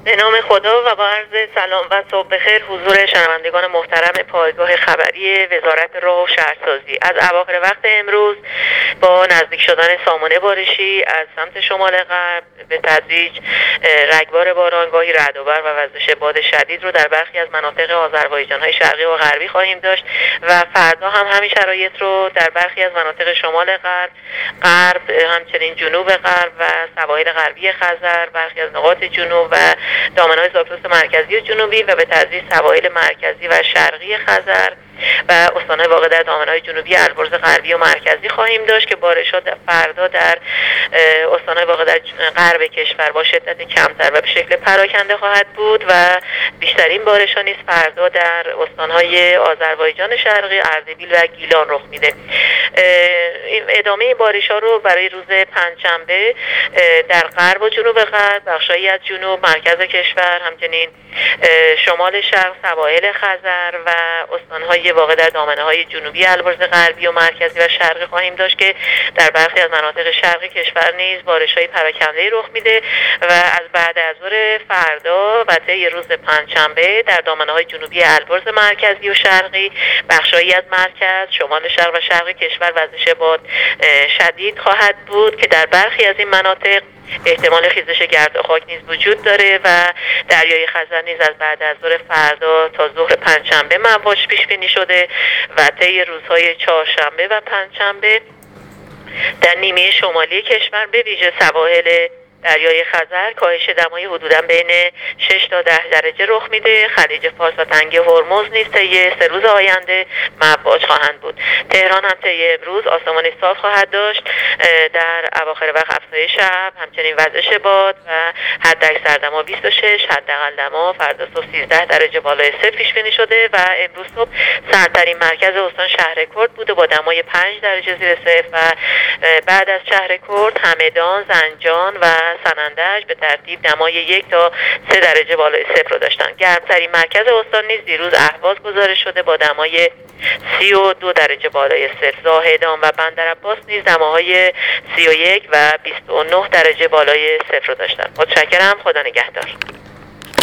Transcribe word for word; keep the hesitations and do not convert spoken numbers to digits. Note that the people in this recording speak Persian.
به نام خدا و با عرض سلام و صبح بخیر حضور شنوندگان محترم پایگاه خبری وزارت راه و شهرسازی. از اواخر وقت امروز با نزدیک شدن سامانه بارشی از سمت شمال غرب به تدریج رگبار باران، گاهی رعدآور و وزش باد شدید رو در برخی از مناطق آذربایجان‌های شرقی و غربی خواهیم داشت و فردا هم همین شرایط رو در برخی از مناطق شمال غرب، غرب، همچنین جنوب غرب و سواحل غربی خزر، برخی از نقاط جنوب و دامنه‌های زاگرس مرکزی و جنوبی و به تدریج سواحل مرکزی و شرقی خزر و استان‌های واقع در دامنه‌های جنوبی البرز غربی و مرکزی خواهیم داشت که بارشات فردا در استان‌های واقع در غرب کشور با شدت کمتر و به شکل پراکنده خواهد بود و بیشترین بارش‌ها نیز فردا در استان‌های آذربایجان شرقی، اردبیل و گیلان رخ میده. ادامه بارش‌ها رو برای روز پنجشنبه در غرب و جنوب غرب، بخشایی از جنوب، مرکز کشور، همچنین شمال شرق، سواحل خزر و استان‌های واقع در دامنه‌های جنوبی البرز غربی و مرکزی و شرقی خواهیم داشت که در برخی از مناطق شرقی کشور نیز بارش‌های پراکنده‌ای رخ میده و از بعد از ظهر فردا و طی روز پنجشنبه در دامنه‌های جنوبی البرز مرکزی و شرقی، بخشایی از مرکز، شمال شرق و شرق کشور وزش باد شدید خواهد بود که در برخی از این مناطق احتمال خیزش گرد و خاک نیز وجود داره و دریای خزر نیز از بعد از ظهر فردا تا ظهر پنجشنبه مواج پیش بینی شده و طی روزهای چهارشنبه و پنجشنبه در نیمه شمالی کشور به ویژه سواحل دریای خزر کاهش دمای حدوداً بین شش تا ده درجه رخ میده. خلیج فارس و تنگه هرمز نیز طی سه روز آینده مواج خواهند بود. تهران هم طی امروز آسمان صاف خواهد داشت. در اواخر وقت افزایش شب، همچنین وزش باد و حداکثر دما بیست و شش، حداقل دما فردا صبح سیزده درجه بالای صفر پیش بینی شده و امروز صبح سردترین مرکز استان شهرکرد بوده با دمای پنج درجه زیر صفر و بعد از شهرکرد همدان، زنجان و سنندج به ترتیب دمای یک تا سه درجه بالای صفر رو داشتن. گرمترین مرکز استان نیز دیروز اهواز گزارش شده با دمای سی و دو درجه بالای صفر. زاهدان و بندرعباس نیز دماهای سی و یک و بیست و نه درجه بالای صفر رو داشتن. متشکرم. خدا نگهدار.